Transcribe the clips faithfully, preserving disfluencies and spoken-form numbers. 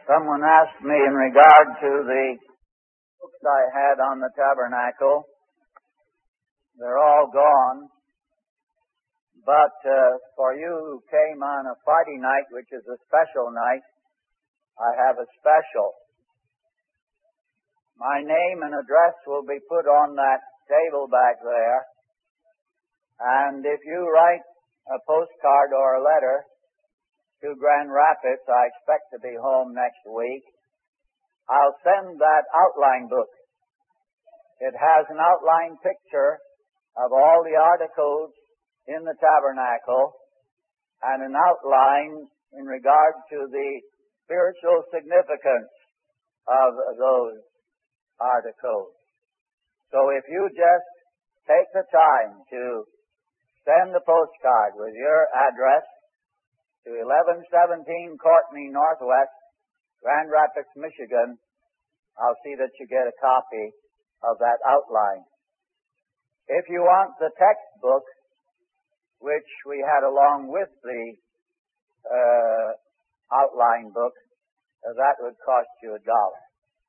Someone asked me in regard to the books I had on the tabernacle. They're all gone. But uh, for you who came on a Friday night, which is a special night, I have a special. My name and address will be put on that table back there. And if you write a postcard or a letter to Grand Rapids, I expect to be home next week, I'll send that outline book. It has an outline picture of all the articles in the tabernacle and an outline in regard to the spiritual significance of those articles. So if you just take the time to send a postcard with your address to eleven seventeen Courtney Northwest, Grand Rapids, Michigan, I'll see that you get a copy of that outline. If you want the textbook, which we had along with the uh, outline book, uh, that would cost you a dollar.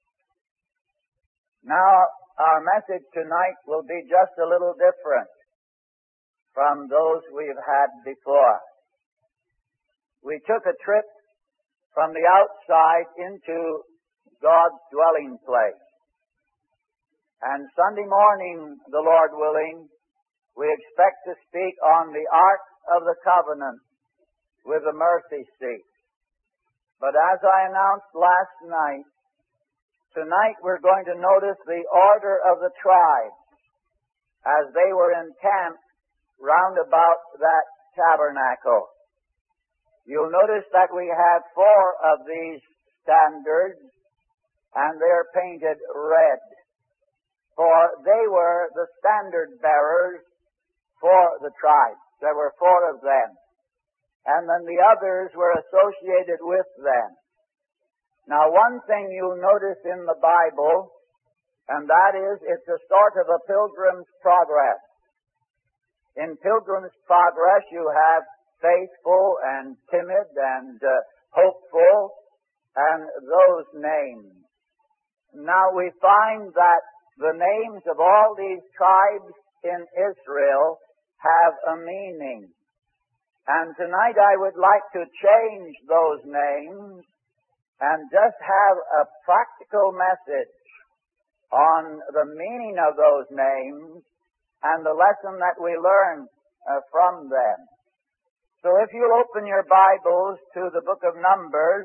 Now, our message tonight will be just a little different from those we've had before. We took a trip from the outside into God's dwelling place. And Sunday morning, the Lord willing, we expect to speak on the Ark of the Covenant with the mercy seat. But as I announced last night, tonight we're going to notice the order of the tribes as they were encamped round about that tabernacle. You'll notice that we have four of these standards, and they're painted red, for they were the standard bearers for the tribes. There were four of them, and then the others were associated with them. Now, one thing you'll notice in the Bible, and that is it's a sort of a Pilgrim's Progress. In Pilgrim's Progress, you have faithful and timid and uh, hopeful and those names. Now we find that the names of all these tribes in Israel have a meaning. And tonight I would like to change those names and just have a practical message on the meaning of those names and the lesson that we learn uh, from them. So if you'll open your Bibles to the book of Numbers,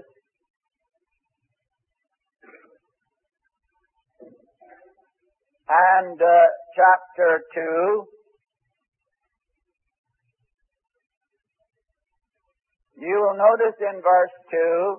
and uh, chapter two, you will notice in verse two,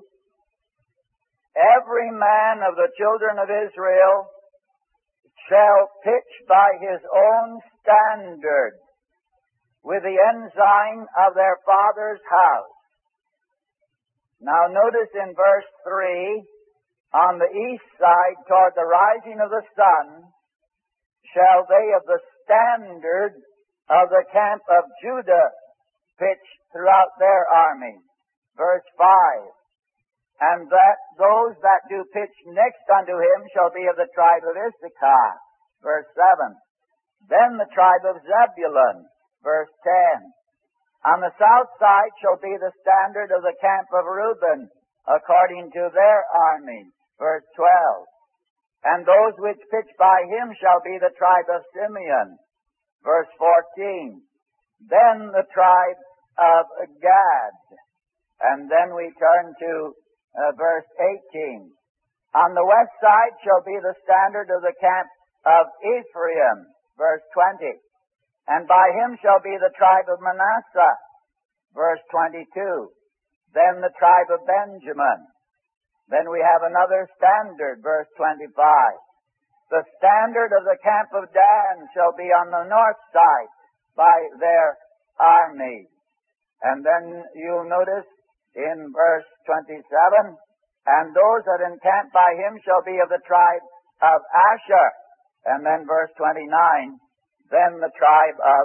every man of the children of Israel shall pitch by his own standard with the ensign of their father's house. Now notice in verse three, on the east side toward the rising of the sun, shall they of the standard of the camp of Judah pitch throughout their army. Verse five, and that those that do pitch next unto him shall be of the tribe of Issachar. Verse seven, then the tribe of Zebulun. Verse ten, on the south side shall be the standard of the camp of Reuben, according to their army. Verse twelve, and those which pitch by him shall be the tribe of Simeon. Verse fourteen, then the tribe of Gad. And then we turn to uh, verse eighteen. On the west side shall be the standard of the camp of Ephraim. Verse twenty. And by him shall be the tribe of Manasseh. Verse twenty-two. Then the tribe of Benjamin. Then we have another standard, verse twenty-five. The standard of the camp of Dan shall be on the north side by their armies. And then you'll notice in verse twenty-seven, and those that encamp by him shall be of the tribe of Asher. And then verse twenty-nine, then the tribe of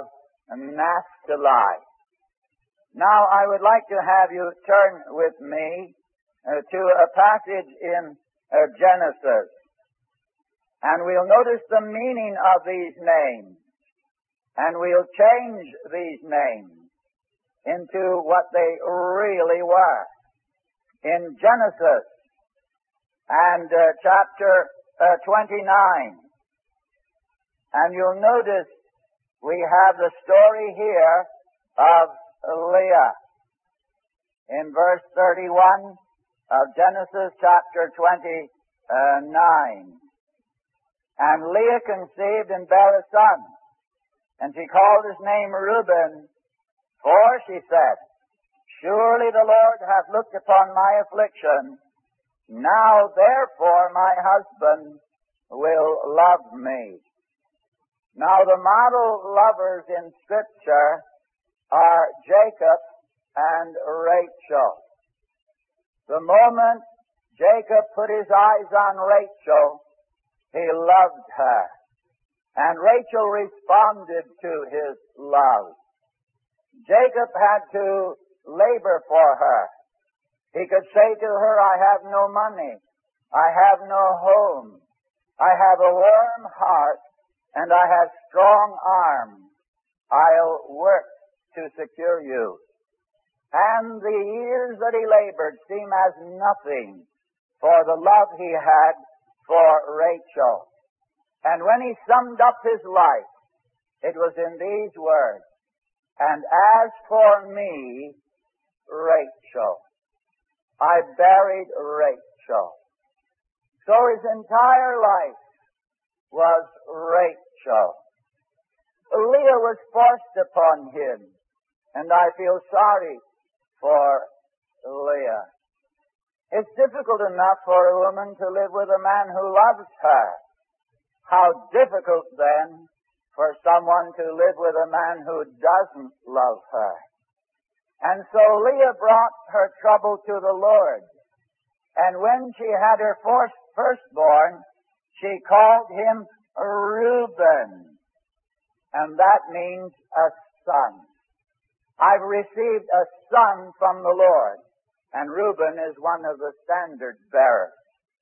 Naphtali. Now I would like to have you turn with me uh, to a passage in uh, Genesis. And we'll notice the meaning of these names. And we'll change these names into what they really were. In Genesis and uh, chapter uh, twenty-nine. And you'll notice we have the story here of Leah. In verse thirty-one of Genesis chapter twenty-nine. And Leah conceived and bare a son, and she called his name Reuben, for, she said, surely the Lord hath looked upon my affliction. Now therefore my husband will love me. Now the model lovers in Scripture are Jacob and Rachel. The moment Jacob put his eyes on Rachel, he loved her. And Rachel responded to his love. Jacob had to labor for her. He could say to her, I have no money. I have no home. I have a warm heart, and I have strong arms. I'll work to secure you. And the years that he labored seem as nothing for the love he had for Rachel. And when he summed up his life, it was in these words, and as for me, Rachel, I buried Rachel. So his entire life was Rachel. Leah was forced upon him, and I feel sorry for Leah. It's difficult enough for a woman to live with a man who loves her. How difficult, then, for someone to live with a man who doesn't love her. And so Leah brought her trouble to the Lord. And when she had her first, firstborn, she called him Reuben. And that means a son. I've received a son from the Lord. And Reuben is one of the standard bearers.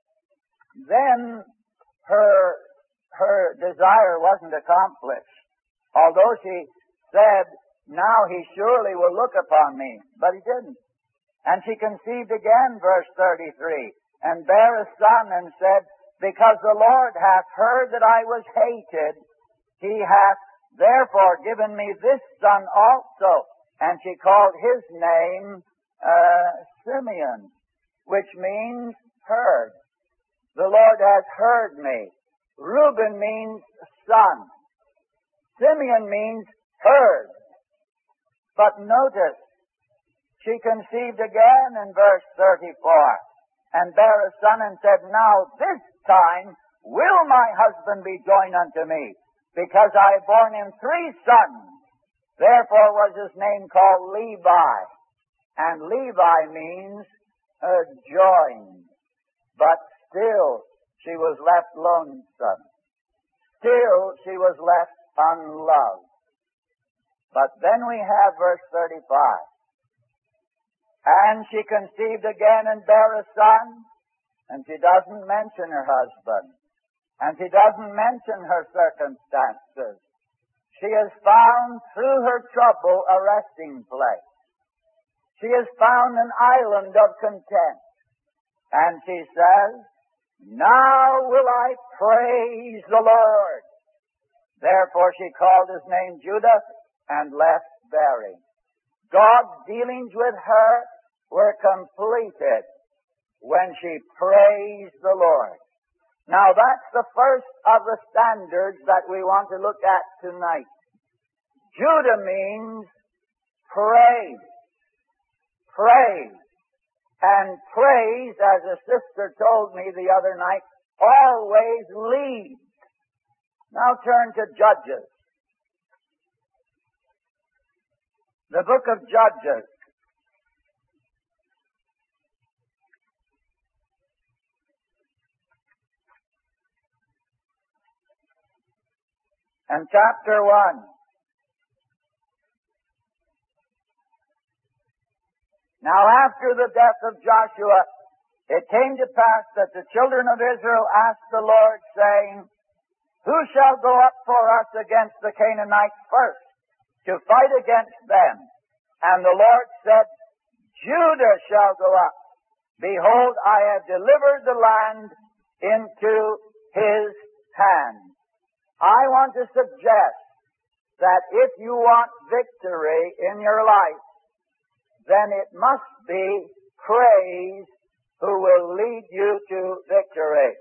Then her, her desire wasn't accomplished. Although she said, now he surely will look upon me. But he didn't. And she conceived again, verse thirty-three, and bare a son and said, because the Lord hath heard that I was hated, he hath therefore given me this son also. And she called his name uh, Simeon, which means heard. The Lord has heard me. Reuben means son. Simeon means heard. But notice, she conceived again in verse thirty-four, and bare a son and said, now this time will my husband be joined unto me, because I have borne him three sons. Therefore was his name called Levi. And Levi means uh, joined. But still she was left lonesome. Still she was left unloved. But then we have verse thirty-five. And she conceived again and bare a son, and she doesn't mention her husband, and she doesn't mention her circumstances. She has found through her trouble a resting place. She has found an island of content. And she says, now will I praise the Lord. Therefore she called his name Judah and left bearing. God's dealings with her were completed when she praised the Lord. Now that's the first of the standards that we want to look at tonight. Judah means praise. Praise. And praise, as a sister told me the other night, always leads. Now turn to Judges. The book of Judges. And chapter one. Now after the death of Joshua, It came to pass that the children of Israel asked the Lord, saying, Who shall go up for us against the Canaanites first, to fight against them? And the Lord said, Judah shall go up. Behold, I have delivered the land into his hand. I want to suggest that if you want victory in your life, then it must be praise who will lead you to victory.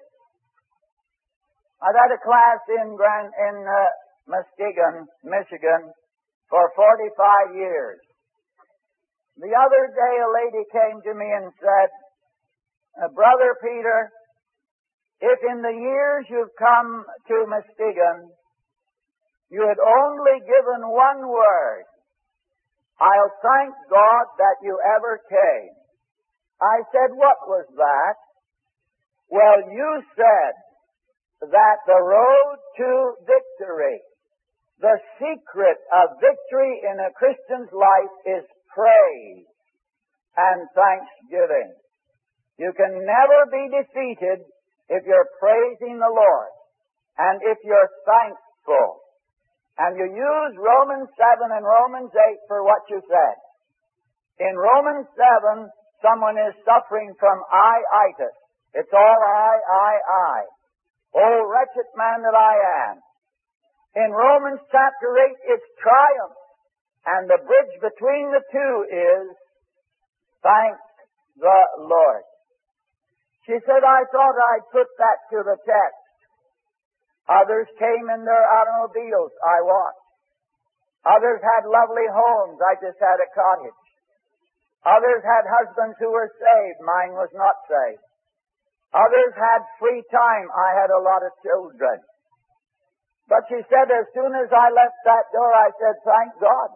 I've had a class in Grand, in uh, Muskegon, Michigan, for forty-five years. The other day a lady came to me and said, Brother Peter, if in the years you've come to Muskegon, you had only given one word, I'll thank God that you ever came. I said, what was that? Well, you said that the road to victory, the secret of victory in a Christian's life is praise and thanksgiving. You can never be defeated if you're praising the Lord and if you're thankful. And you use Romans seven and Romans eight for what you said. In Romans seven, someone is suffering from I-itis. It's all I, I, I. Oh, wretched man that I am. In Romans chapter eight, it's triumph. And the bridge between the two is, thank the Lord. She said, I thought I'd put that to the test. Others came in their automobiles. I watched. Others had lovely homes. I just had a cottage. Others had husbands who were saved. Mine was not saved. Others had free time. I had a lot of children. But she said, as soon as I left that door, I said, thank God.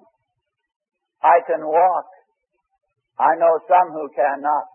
I can walk. I know some who cannot.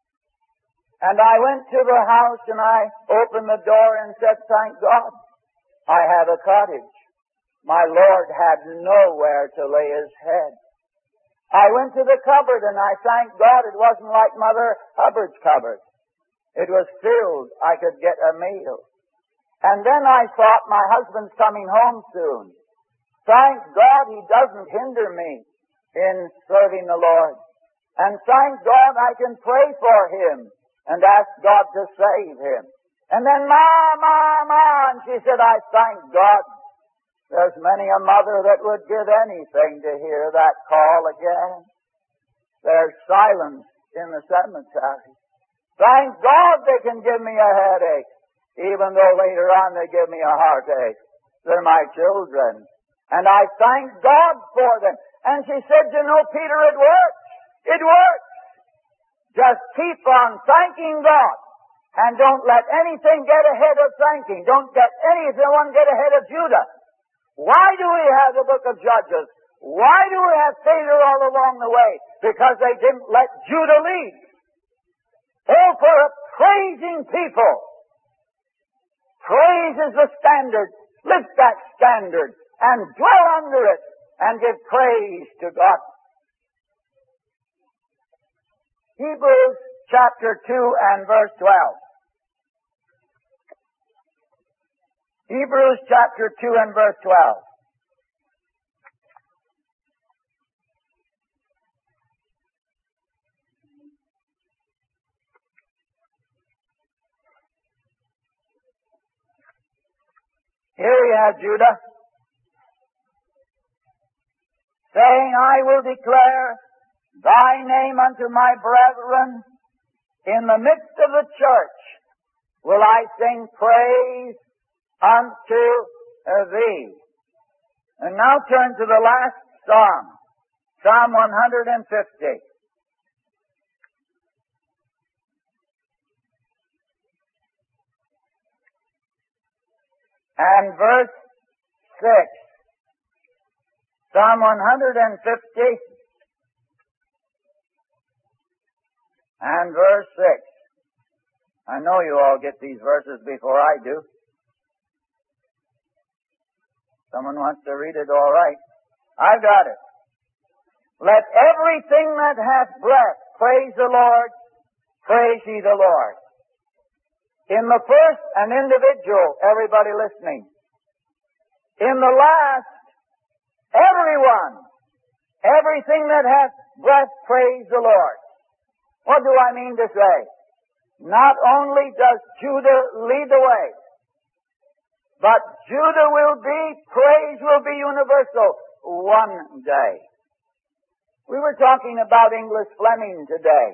And I went to the house and I opened the door and said, thank God. I have a cottage. My Lord had nowhere to lay his head. I went to the cupboard and I thank God it wasn't like Mother Hubbard's cupboard. It was filled. I could get a meal. And then I thought, my husband's coming home soon. Thank God he doesn't hinder me in serving the Lord. And thank God I can pray for him and ask God to save him. And then, Ma, Ma, Ma, and she said, I thank God. There's many a mother that would give anything to hear that call again. There's silence in the cemetery. Thank God they can give me a headache, even though later on they give me a heartache. They're my children. And I thank God for them. And she said, you know, Peter, it works. It works. Just keep on thanking God. And don't let anything get ahead of thanking. Don't let anyone get ahead of Judah. Why do we have the book of Judges? Why do we have failure all along the way? Because they didn't let Judah lead. Oh, for a praising people. Praise is the standard. Lift that standard and dwell under it and give praise to God. Hebrews chapter two and verse twelve. Hebrews chapter two and verse twelve. Here we have Judah saying, I will declare thy name unto my brethren. In the midst of the church will I sing praise unto thee. And now turn to the last Psalm, Psalm one hundred fifty. And verse six. Psalm one hundred fifty and verse six. I know you all get these verses before I do. Someone wants to read it, all right. I've got it. Let everything that hath breath praise the Lord. Praise ye the Lord. In the first, an individual, everybody listening. In the last, everyone, everything that hath breath, praise the Lord. What do I mean to say? Not only does Judah lead the way, but Judah will be, praise will be universal one day. We were talking about English Fleming today.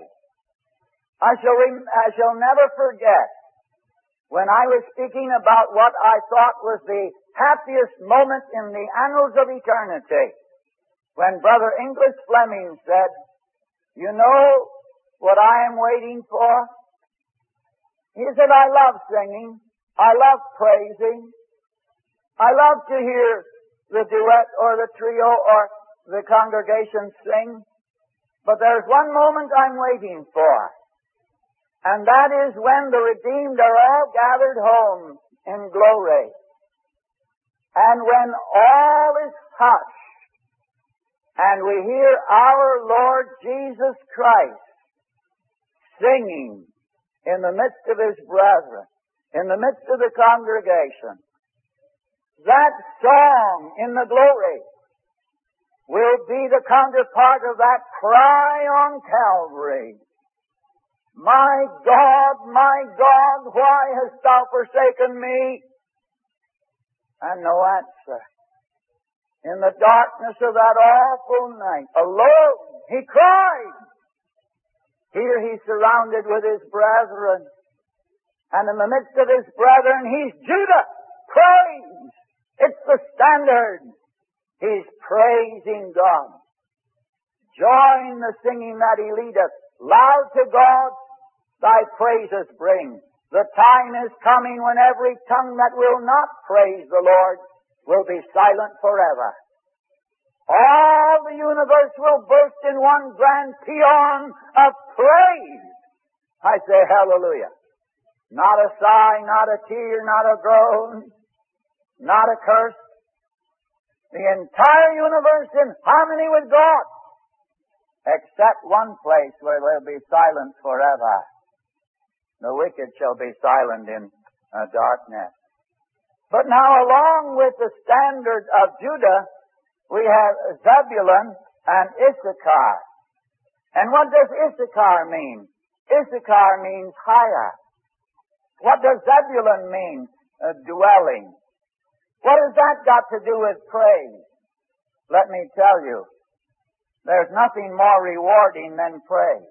I shall, rem- I shall never forget when I was speaking about what I thought was the happiest moment in the annals of eternity, when Brother English Fleming said, you know what I am waiting for? He said, I love singing. I love praising. I love to hear the duet or the trio or the congregation sing. But there's one moment I'm waiting for. And that is when the redeemed are all gathered home in glory. And when all is hushed, and we hear our Lord Jesus Christ singing in the midst of His brethren, in the midst of the congregation, that song in the glory will be the counterpart of that cry on Calvary. My God, my God, why hast thou forsaken me? And no answer. In the darkness of that awful night, alone, he cried. Here he's surrounded with his brethren. And in the midst of his brethren, he's Judah. Praise! It's the standard. He's praising God. Join the singing that he leadeth. Loud to God, thy praises bring. The time is coming when every tongue that will not praise the Lord will be silent forever. All the universe will burst in one grand paean of praise. I say hallelujah. Not a sigh, not a tear, not a groan, not a curse. The entire universe in harmony with God, except one place where they'll be silent forever. The wicked shall be silent in uh, darkness. But now, along with the standard of Judah, we have Zebulun and Issachar. And what does Issachar mean? Issachar means higher. What does Zebulun mean? Uh, dwelling. What has that got to do with praise? Let me tell you, there's nothing more rewarding than praise.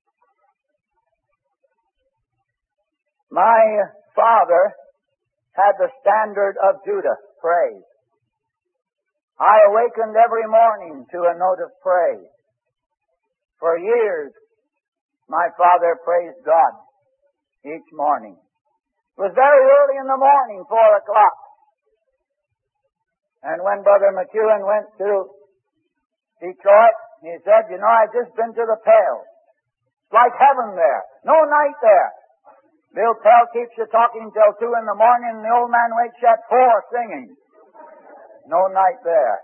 My father had the standard of Judah, praise. I awakened every morning to a note of praise. For years, my father praised God each morning. It was very early in the morning, four o'clock. And when Brother McEwen went to Detroit, he said, you know, I've just been to the Pale. It's like heaven there. No night there. Bill Pell keeps you talking till two in the morning, and the old man wakes you at four singing. No night there.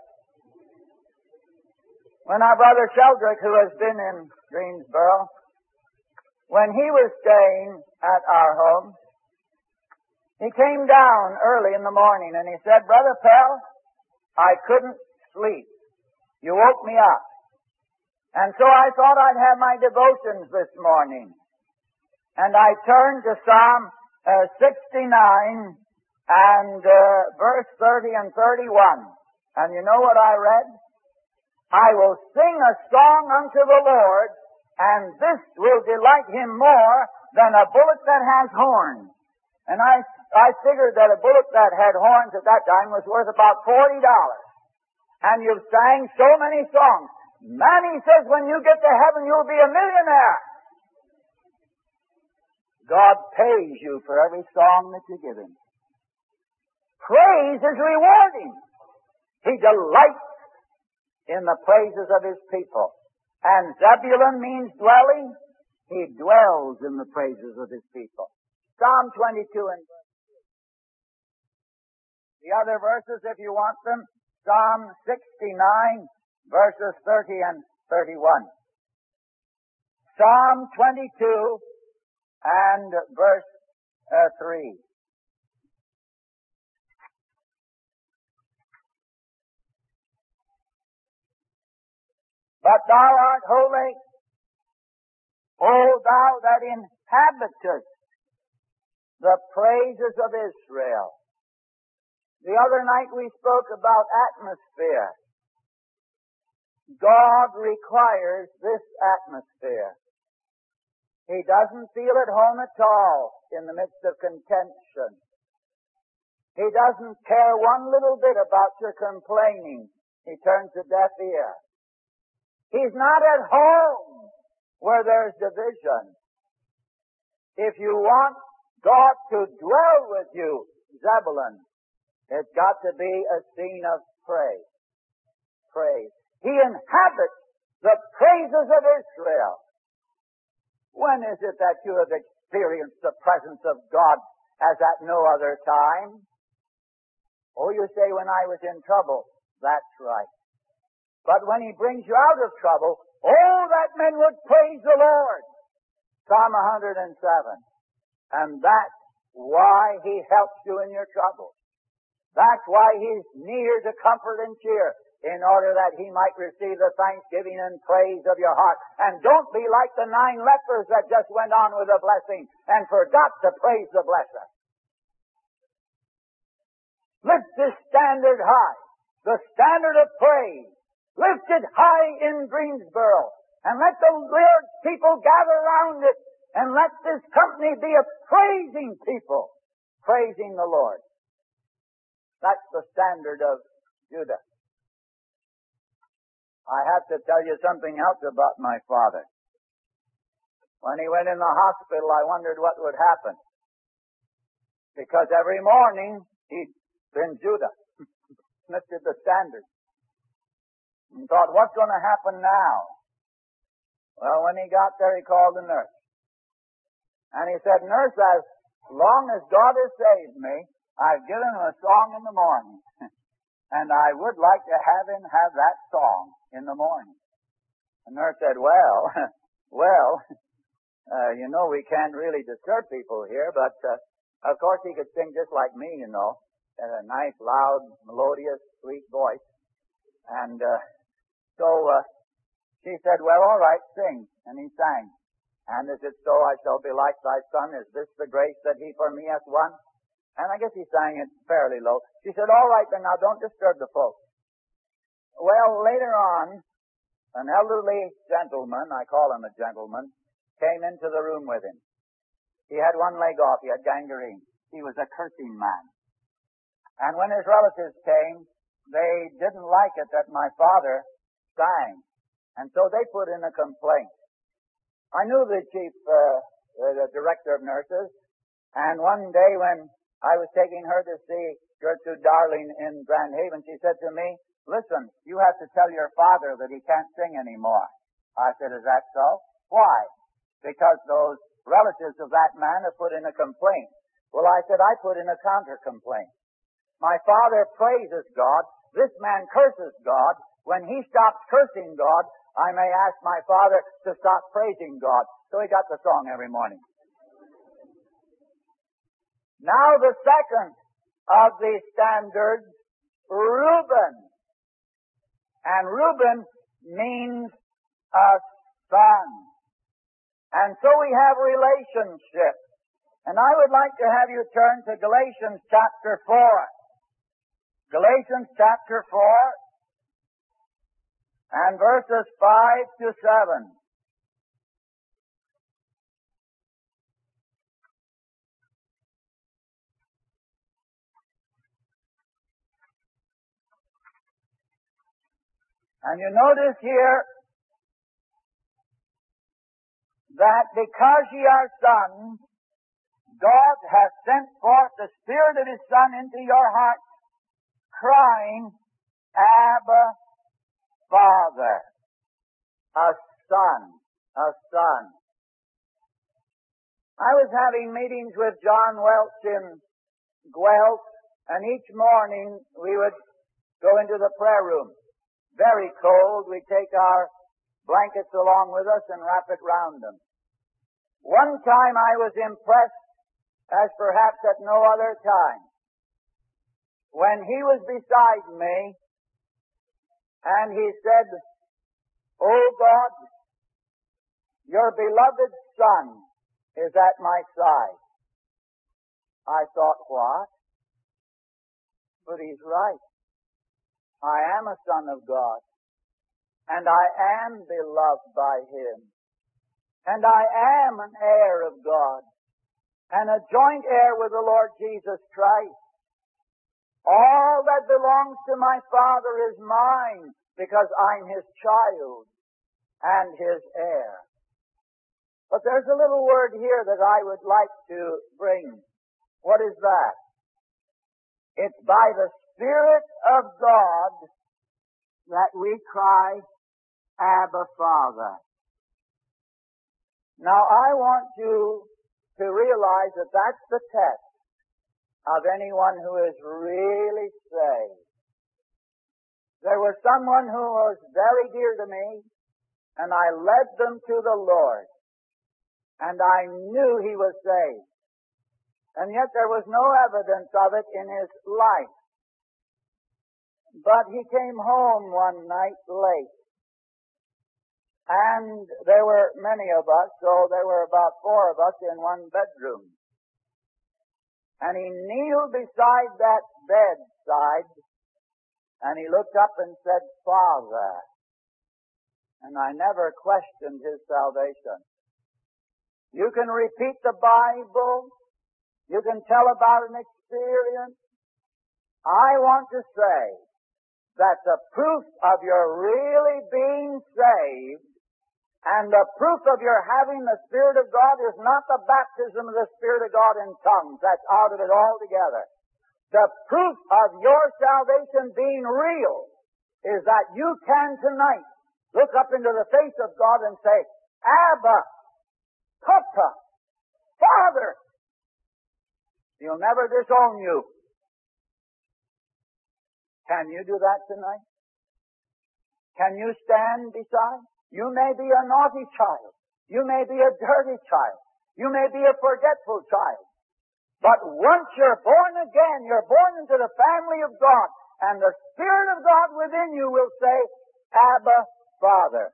When our brother Sheldrick, who has been in Greensboro, when he was staying at our home, he came down early in the morning and he said, Brother Pell, I couldn't sleep. You woke me up. And so I thought I'd have my devotions this morning. And I turned to Psalm uh, sixty-nine and uh, verse thirty and thirty-one. And you know what I read? I will sing a song unto the Lord, and this will delight Him more than a bullock that has horns. And I, I figured that a bullock that had horns at that time was worth about forty dollars. And you've sang so many songs. Man, he says, when you get to heaven, you'll be a millionaire. God pays you for every song that you give Him. Praise is rewarding. He delights in the praises of His people. And Zebulun means dwelling. He dwells in the praises of His people. Psalm twenty-two and verse two. The other verses, if you want them, Psalm sixty-nine, verses thirty and thirty-one. Psalm twenty-two and verse uh, three. But thou art holy, O thou that inhabitest the praises of Israel. The other night we spoke about atmosphere. God requires this atmosphere. He doesn't feel at home at all in the midst of contention. He doesn't care one little bit about your complaining. He turns a deaf ear. He's not at home where there's division. If you want God to dwell with you, Zebulun, it's got to be a scene of praise. Praise. He inhabits the praises of Israel. When is it that you have experienced the presence of God as at no other time? Oh, you say, when I was in trouble. That's right. But when He brings you out of trouble, oh, that men would praise the Lord. Psalm one hundred seven. And that's why He helps you in your trouble. That's why He's near to comfort and cheer, in order that He might receive the thanksgiving and praise of your heart. And don't be like the nine lepers that just went on with the blessing and forgot to praise the blesser. Lift this standard high, the standard of praise. Lift it high in Greensboro, and let the Lord's people gather around it, and let this company be a praising people, praising the Lord. That's the standard of Judah. I have to tell you something else about my father. When he went in the hospital, I wondered what would happen. Because every morning, he'd been Judah. Lifted the standard. And thought, what's going to happen now? Well, when he got there, he called the nurse. And he said, nurse, as long as God has saved me, I've given him a song in the morning. And I would like to have him have that song in the morning. The nurse said, well, well, uh, you know, we can't really disturb people here, but, uh, of course he could sing just like me, you know. Had a nice, loud, melodious, sweet voice. And, uh, so, uh, she said, well, all right, sing. And he sang. And is it so I shall be like thy son? Is this the grace that he for me hath won? And I guess he sang it fairly low. She said, all right, then now don't disturb the folks. Well, later on, an elderly gentleman, I call him a gentleman, came into the room with him. He had one leg off. He had gangrene. He was a cursing man. And when his relatives came, they didn't like it that my father sang. And so they put in a complaint. I knew the chief, uh, the director of nurses, and one day when I was taking her to see Gertrude Darling in Grand Haven, she said to me, listen, you have to tell your father that he can't sing anymore. I said, is that so? Why? Because those relatives of that man have put in a complaint. Well, I said, I put in a counter-complaint. My father praises God. This man curses God. When he stops cursing God, I may ask my father to stop praising God. So he got the song every morning. Now the second of the standards, Reuben. And Reuben means a son. And so we have relationship. And I would like to have you turn to Galatians chapter four. Galatians chapter four and verses five to seven. And you notice here that because ye are sons, God hath sent forth the Spirit of His Son into your heart, crying, Abba, Father. A son, a son. I was having meetings with John Welch in Guelph, and each morning we would go into the prayer room. Very cold. We take our blankets along with us and wrap it round them. One time I was impressed, as perhaps at no other time, when he was beside me, and he said, "Oh God, your beloved Son is at my side." I thought, what? But he's right. I am a son of God, and I am beloved by Him, and I am an heir of God, and a joint heir with the Lord Jesus Christ. All that belongs to my Father is mine, because I'm His child and His heir. But there's a little word here that I would like to bring. What is that? It's by the Spirit of God that we cry, Abba, Father. Now I want you to realize that that's the test of anyone who is really saved. There was someone who was very dear to me, and I led them to the Lord, and I knew he was saved. And yet there was no evidence of it in his life. But he came home one night late, and there were many of us, so there were about four of us in one bedroom. And he kneeled beside that bedside, and he looked up and said, "Father." And I never questioned his salvation. You can repeat the Bible. You can tell about an experience. I want to say that the proof of your really being saved and the proof of your having the Spirit of God is not the baptism of the Spirit of God in tongues. That's out of it altogether. The proof of your salvation being real is that you can tonight look up into the face of God and say, "Abba, Papa, Father." He'll never disown you. Can you do that tonight? Can you stand beside? You may be a naughty child. You may be a dirty child. You may be a forgetful child. But once you're born again, you're born into the family of God, and the Spirit of God within you will say, "Abba, Father."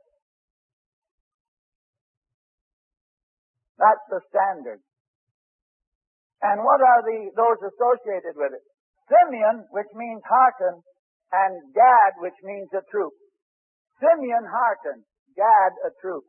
That's the standard. And what are the those associated with it? Simeon, which means hearken, and Gad, which means a troop. Simeon, hearken. Gad, a troop.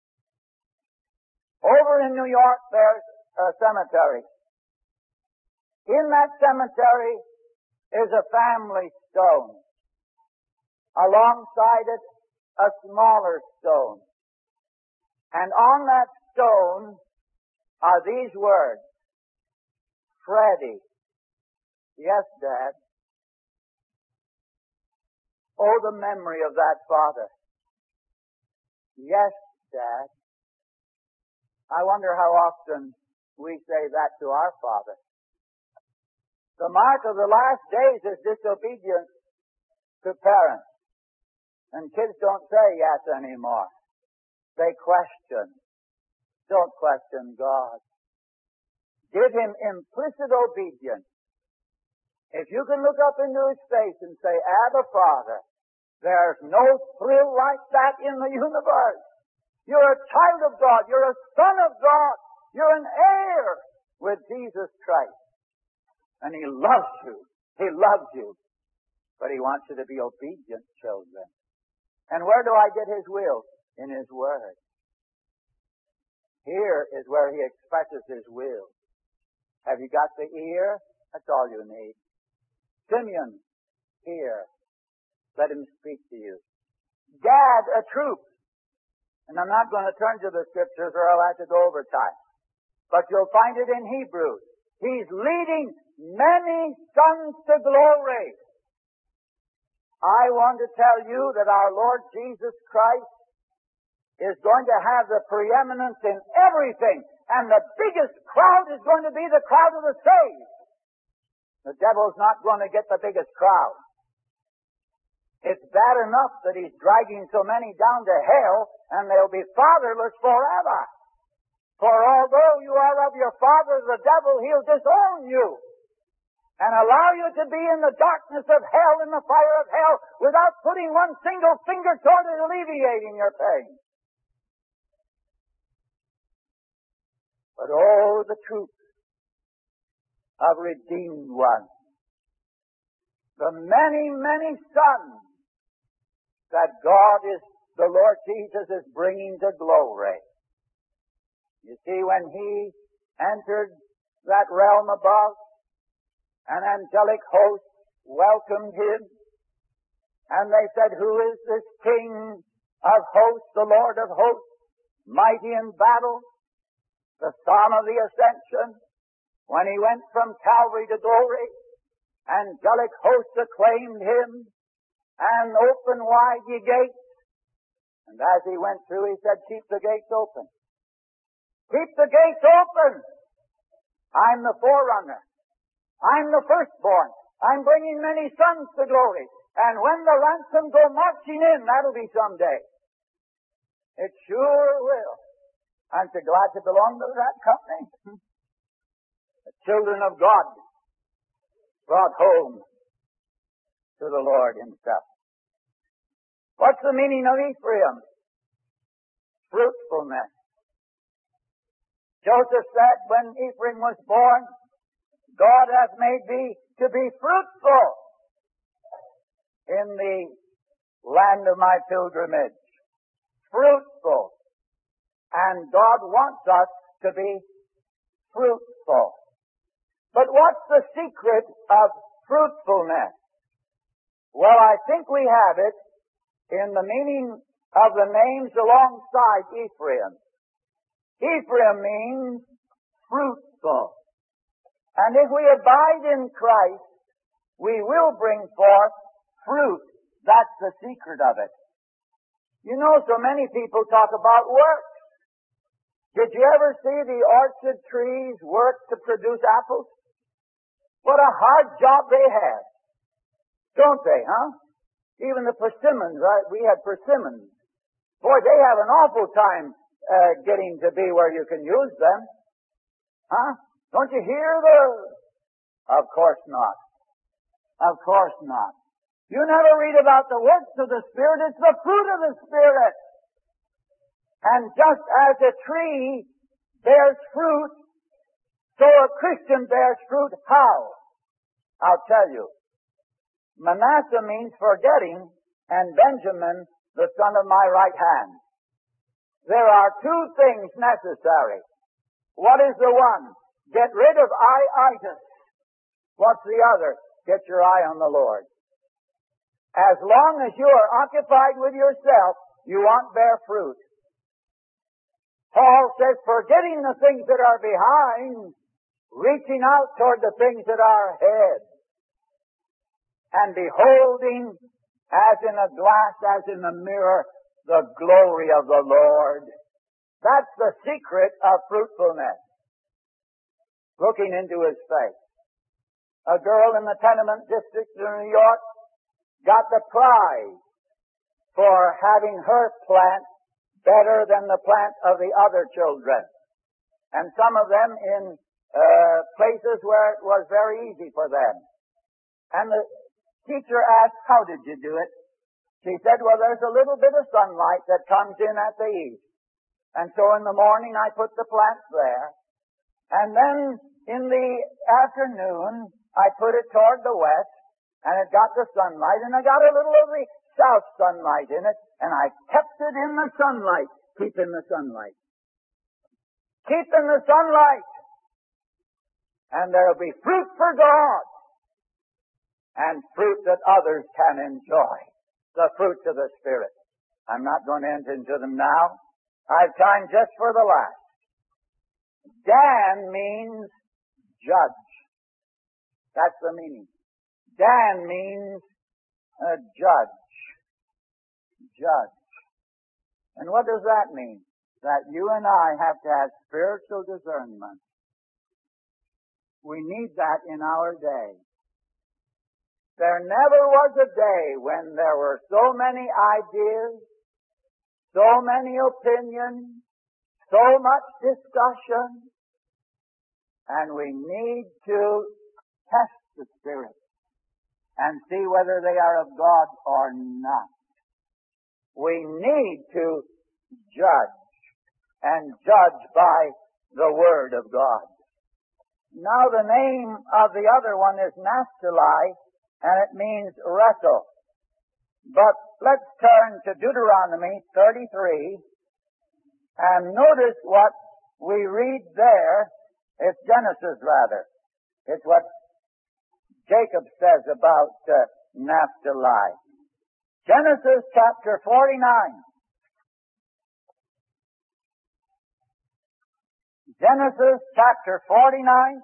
Over in New York, there's a cemetery. In that cemetery is a family stone. Alongside it, a smaller stone. And on that stone are these words, "Freddie." Yes, Dad. Oh, the memory of that father. Yes, Dad. I wonder how often we say that to our Father. The mark of the last days is disobedience to parents. And kids don't say yes anymore. They question. Don't question God. Give Him implicit obedience. If you can look up into His face and say, "Abba, Father," there's no thrill like that in the universe. You're a child of God. You're a son of God. You're an heir with Jesus Christ. And He loves you. He loves you. But He wants you to be obedient children. And where do I get His will? In His Word. Here is where He expresses His will. Have you got the ear? That's all you need. Simeon, hear. Let him speak to you. Gad, a troop. And I'm not going to turn to the Scriptures or I'll have to go over time. But you'll find it in Hebrews. He's leading many sons to glory. I want to tell you that our Lord Jesus Christ is going to have the preeminence in everything. And the biggest crowd is going to be the crowd of the saved. The devil's not going to get the biggest crowd. It's bad enough that he's dragging so many down to hell, and they'll be fatherless forever. For although you are of your father the devil, he'll disown you and allow you to be in the darkness of hell, in the fire of hell, without putting one single finger toward alleviating your pain. But oh, the truth of redeemed ones, the many, many sons that God is, the Lord Jesus is bringing to glory. You see, when He entered that realm above, an angelic host welcomed Him, and they said, "Who is this King of hosts, the Lord of hosts, mighty in battle?" The Son of the Ascension, when He went from Calvary to glory, angelic hosts acclaimed Him, and open wide ye gates. And as He went through, He said, "Keep the gates open. Keep the gates open. I'm the forerunner. I'm the firstborn. I'm bringing many sons to glory. And when the ransom go marching in, that'll be someday. It sure will. Aren't you glad to belong to that company?" The children of God brought home to the Lord Himself. What's the meaning of Ephraim? Fruitfulness. Joseph said when Ephraim was born, "God hath made thee to be fruitful in the land of my pilgrimage." Fruitful. And God wants us to be fruitful. But what's the secret of fruitfulness? Well, I think we have it in the meaning of the names alongside Ephraim. Ephraim means fruitful. And if we abide in Christ, we will bring forth fruit. That's the secret of it. You know, so many people talk about work. Did you ever see the orchard trees work to produce apples? What a hard job they have. Don't they, huh? Even the persimmons, right? We had persimmons. Boy, they have an awful time uh, getting to be where you can use them. Huh? Don't you hear the... Of course not. Of course not. You never read about the works of the Spirit. It's the fruit of the Spirit. And just as a tree bears fruit, so a Christian bears fruit. How? I'll tell you. Manasseh means forgetting, and Benjamin, the son of my right hand. There are two things necessary. What is the one? Get rid of I-itis. What's the other? Get your eye on the Lord. As long as you are occupied with yourself, you won't bear fruit. Paul says, forgetting the things that are behind, reaching out toward the things that are ahead, and beholding, as in a glass, as in a mirror, the glory of the Lord. That's the secret of fruitfulness. Looking into His face. A girl in the tenement district in New York got the prize for having her plant better than the plant of the other children. And some of them in uh, places where it was very easy for them. And the teacher asked, "How did you do it?" She said, "Well, there's a little bit of sunlight that comes in at the east. And so in the morning I put the plants there. And then in the afternoon I put it toward the west, and it got the sunlight, and I got a little of the south sunlight in it, and I kept it in the sunlight. Keep in the sunlight. Keep in the sunlight. And there'll be fruit for God, and fruit that others can enjoy. The fruits of the Spirit. I'm not going to enter into them now. I've time just for the last. Dan means judge. That's the meaning. Dan means uh, judge. Judge. And what does that mean? That you and I have to have spiritual discernment. We need that in our day. There never was a day when there were so many ideas, so many opinions, so much discussion, and we need to test the Spirit and see whether they are of God or not. We need to judge, and judge by the Word of God. Now the name of the other one is Naphtali, and it means wrestle. But let's turn to Deuteronomy thirty-three, and notice what we read there. It's Genesis, rather. It's what Jacob says about uh, Naphtali. Genesis chapter forty-nine. Genesis chapter forty-nine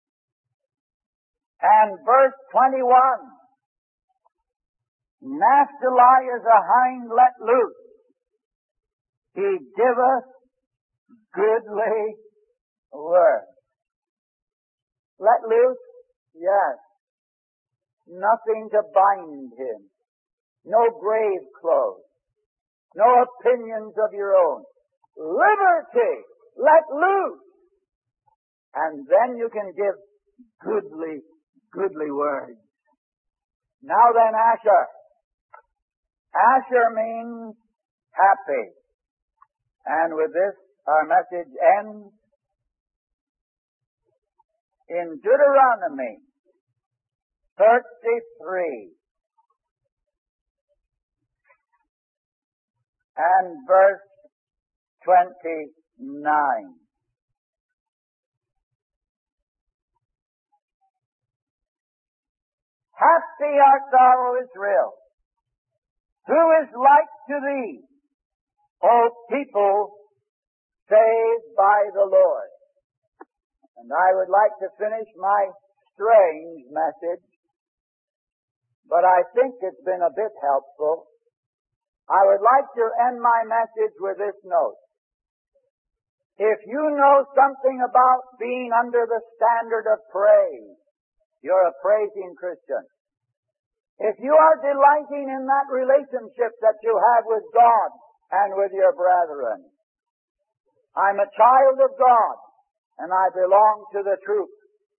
and verse twenty-one. Naphtali is a hind let loose. He giveth goodly word. Let loose? Yes. Nothing to bind him. No grave clothes. No opinions of your own. Liberty! Let loose! And then you can give goodly, goodly words. Now then, Asher. Asher means happy. And with this, our message ends in Deuteronomy thirty-three and verse twenty-nine. Happy art thou, O Israel, who is like to thee, O people saved by the Lord. And I would like to finish my strange message, but I think it's been a bit helpful. I would like to end my message with this note. If you know something about being under the standard of praise, you're a praising Christian. If you are delighting in that relationship that you have with God and with your brethren, I'm a child of God, and I belong to the truth.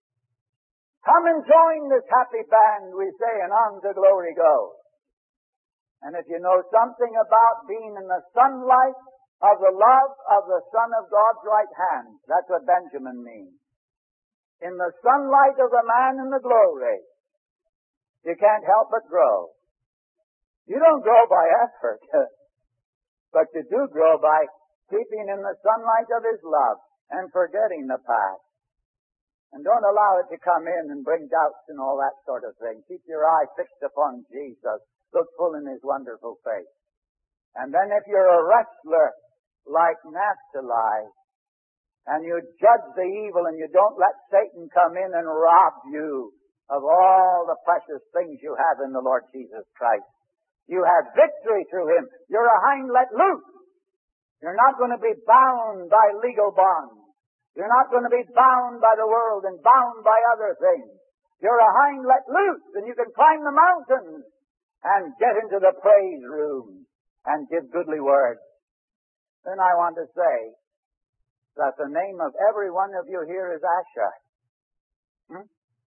Come and join this happy band, we say, and on to glory go. And if you know something about being in the sunlight of the love of the Son of God's right hand, that's what Benjamin means. In the sunlight of the man in the glory, you can't help but grow. You don't grow by effort, but you do grow by keeping in the sunlight of His love and forgetting the past. And don't allow it to come in and bring doubts and all that sort of thing. Keep your eye fixed upon Jesus. Look full in His wonderful face. And then if you're a wrestler like Naphtali, and you judge the evil and you don't let Satan come in and rob you of all the precious things you have in the Lord Jesus Christ, you have victory through Him. You're a hind let loose. You're not going to be bound by legal bonds. You're not going to be bound by the world and bound by other things. You're a hind let loose, and you can climb the mountains and get into the praise room and give goodly words. Then I want to say that the name of every one of you here is Asher. Hmm?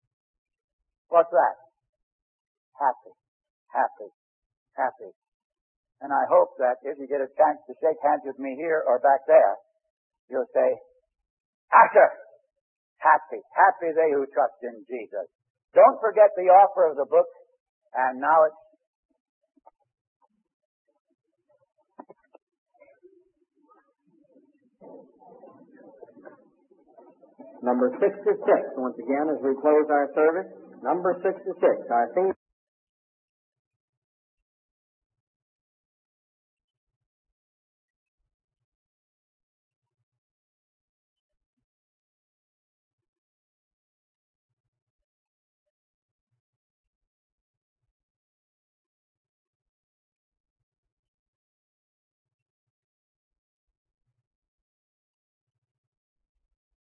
What's that? Happy, happy, happy. And I hope that if you get a chance to shake hands with me here or back there, you'll say, Asher, happy, happy they who trust in Jesus. Don't forget the offer of the book. And now it's number sixty-six. Once again, as we close our service, number sixty-six, our theme.